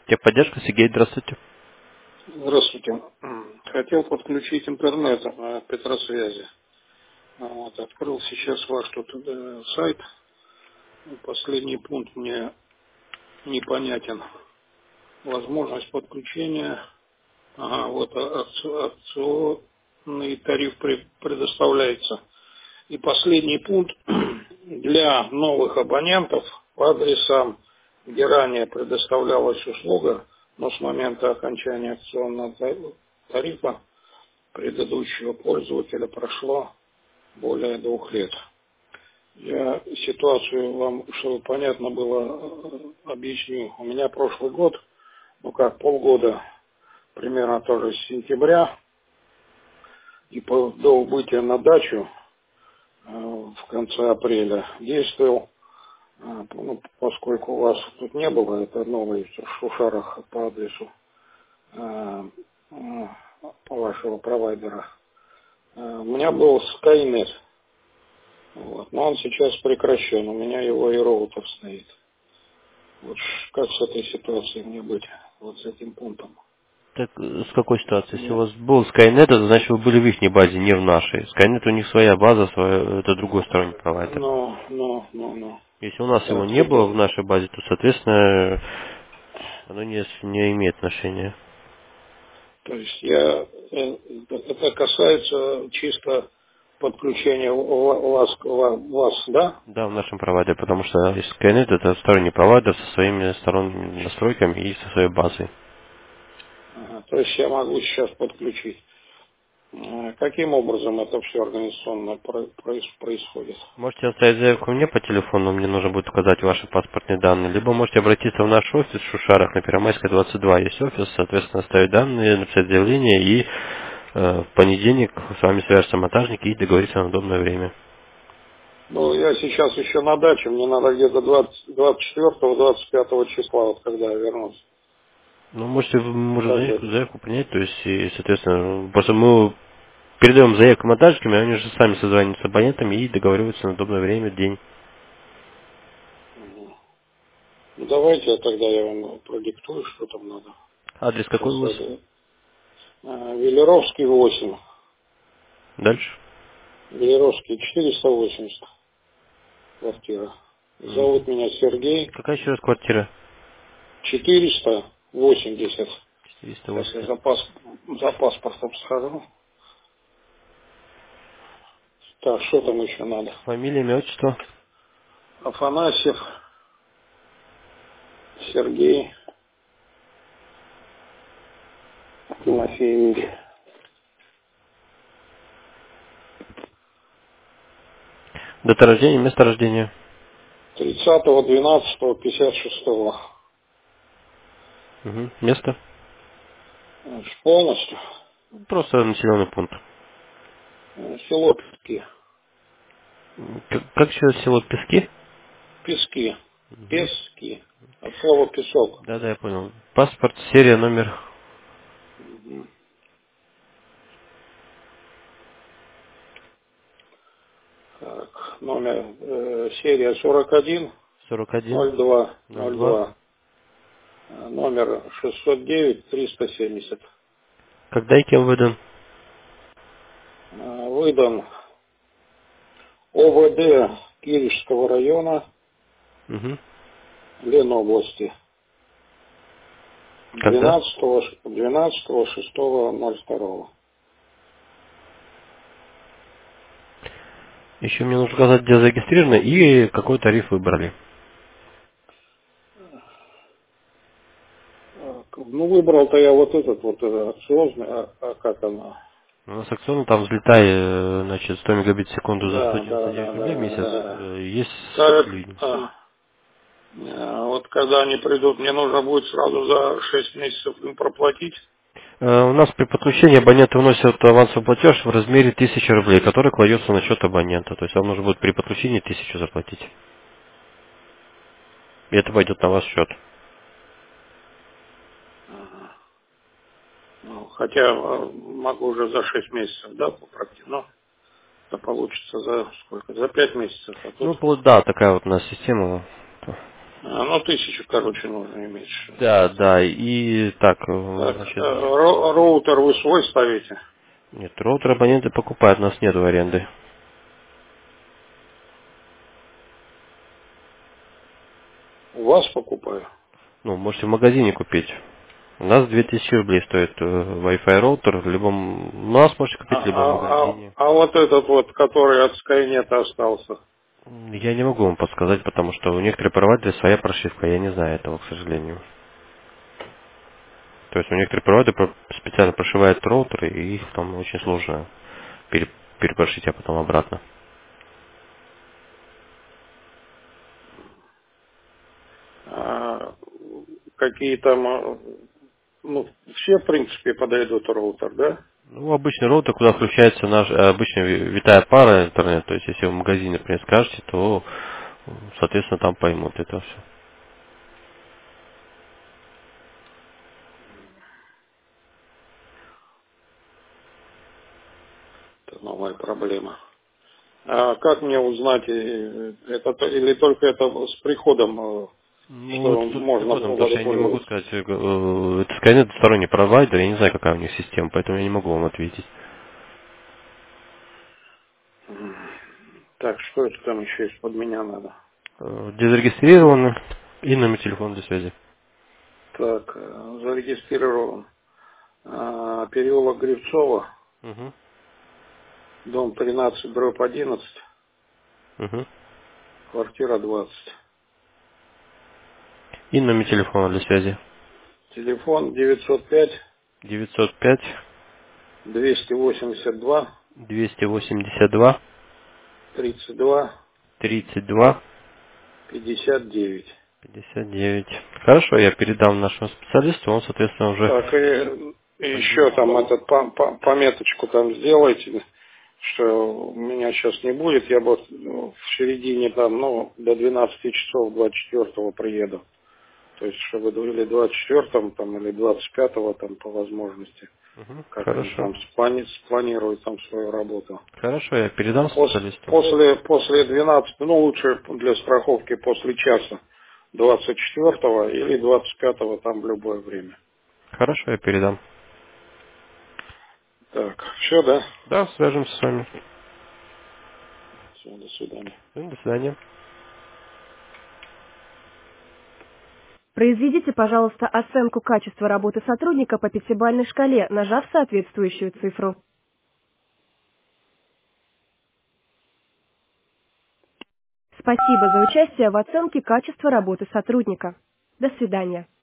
Техподдержка, Сергей, здравствуйте. Здравствуйте. Хотел подключить интернет Петросвязи. Вот, открыл сейчас ваш тут сайт. Последний пункт мне непонятен. Возможность подключения. Ага, вот акционный тариф предоставляется. И последний пункт для новых абонентов по адресам, где ранее предоставлялась услуга, но с момента окончания акционного тарифа предыдущего пользователя прошло более 2 лет. Я ситуацию вам, чтобы понятно было, объясню. У меня прошлый год, полгода, примерно тоже с сентября, и до убытия на дачу в конце апреля действовал, поскольку у вас тут не было, это новый в Шушарах по адресу вашего провайдера. У меня был Skynet, вот, но он сейчас прекращен, у меня его и роутер стоит. Вот как с этой ситуацией мне быть, вот с этим пунктом? Так, с какой ситуации? Если у Нет. вас был Skynet, это значит, вы были в их базе, не в нашей. Skynet у них своя база, это другой сторонний провайдер. Но. Если у нас его Так, не было в теперь. нашей базе, то, соответственно, оно не имеет отношения. То есть это касается чисто подключения вас, да? Да, в нашем провайдере, потому что Skynet это сторонний провайдер со своими сторонними настройками и со своей базой. Ага, то есть я могу сейчас подключить. Каким образом это все организационно происходит? Можете оставить заявку мне по телефону, мне нужно будет указать ваши паспортные данные, либо можете обратиться в наш офис в Шушарах на Первомайской 22. Есть офис, соответственно, оставить данные, написать заявление и в понедельник с вами свяжется монтажник и договориться на удобное время. Ну, я сейчас еще на даче, мне надо где-то 24-25 числа, вот когда я вернусь. Ну, можете уже Как быть? заявку принять, то есть, и, соответственно, просто мы передаем заявку монтажникам, и они же сами созваниваются с абонентами и договариваются на удобное время, день. Ну, давайте тогда я вам продиктую, что там надо. Адрес какой у Сейчас вас? это Велеровский 8. Дальше? Велеровский 480. Квартира. Зовут меня Сергей. Какая еще раз квартира? 480. Сейчас я 480. за паспортом схожу. Так, что там еще надо? Фамилия, имя, отчество? Афанасьев Сергей Тимофеевич. Дата рождения, место рождения. 30.12.56. Угу. Место? Полностью. Просто населенный пункт. Село Пески. Как еще село Пески? Пески. Пески. От слова песок. Да, я понял. Паспорт, серия, номер Так, номер серия 41 41 02 02. 02. Номер 609 370. Когда и кем выдан? Выдан ОВД Киришского района Угу. Ленобласти Когда? 12.06.02. Еще мне нужно указать, где зарегистрировано и какой тариф выбрали. Ну, выбрал-то я вот этот акциозный, как она? У нас акционно там взлетай, значит, 100 мегабит в секунду за Да, да, 199 да, рублей в да, месяц. да. Есть Так, линии. вот когда они придут, мне нужно будет сразу за 6 месяцев им проплатить. У нас при подключении абоненты вносят авансовый платеж в размере 1000 рублей, который кладется на счет абонента. То есть вам нужно будет при подключении 1000 заплатить. И это пойдет на ваш счет. Ну, хотя могу уже за 6 месяцев, да, практически. Но это получится за сколько? За 5 месяцев. А Ну, тут да, такая вот у нас система. Ну, 1000, короче, нужно иметь. Да, да, и так, Так, значит, роутер вы свой ставите? нет, роутер абоненты покупают, у нас нет аренды. У вас покупаю? Ну, можете в магазине купить. У нас 2000 рублей стоит Wi-Fi роутер, у нас можете купить либо в магазине. А вот этот вот, который от Skynet остался? Я не могу вам подсказать, потому что у некоторых провайдеров своя прошивка, я не знаю этого, к сожалению. То есть у некоторых провайдеров специально прошивают роутеры, и их там очень сложно перепрошить, а потом обратно. А, какие там, ну, все, в принципе, подойдут роутер, да? Ну, обычный роутер, куда включается наш обычная витая пара интернет, то есть если вы в магазине, например, скажете, то, соответственно, там поймут это все. Это новая проблема. А как мне узнать, это или только это с приходом, Ну, что это тут с можно приходом, потому было что я не могу пользоваться? сказать, это Skynet сторонний провайдер, я не знаю, какая у них система, поэтому я не могу вам ответить. Так, что это там еще из-под меня надо? Где зарегистрированы и номер телефона для связи. Так, зарегистрирован. Переулок Гривцова, Угу, дом 13, дробь 11, угу. квартира 20. И номер телефона для связи. Телефон 905 905 282 282 32 32 59. 59. Хорошо, я передам нашему специалисту, он, соответственно, уже Так, и еще пойдет. там этот пометочку там сделайте, что меня сейчас не будет, я вот в середине там, ну, до 12 часов 24 приеду. То есть, чтобы или 24 там, или 25 там по возможности, Угу, как они хорошо. там спланируют там свою работу. Хорошо, я передам специалисту. После 12, ну лучше для страховки после часа 24 или 25 там в любое время. Хорошо, я передам. Так, все, да? Да, свяжемся с вами. Все, до свидания. До свидания. Произведите, пожалуйста, оценку качества работы сотрудника по пятибалльной шкале, нажав соответствующую цифру. Спасибо за участие в оценке качества работы сотрудника. До свидания.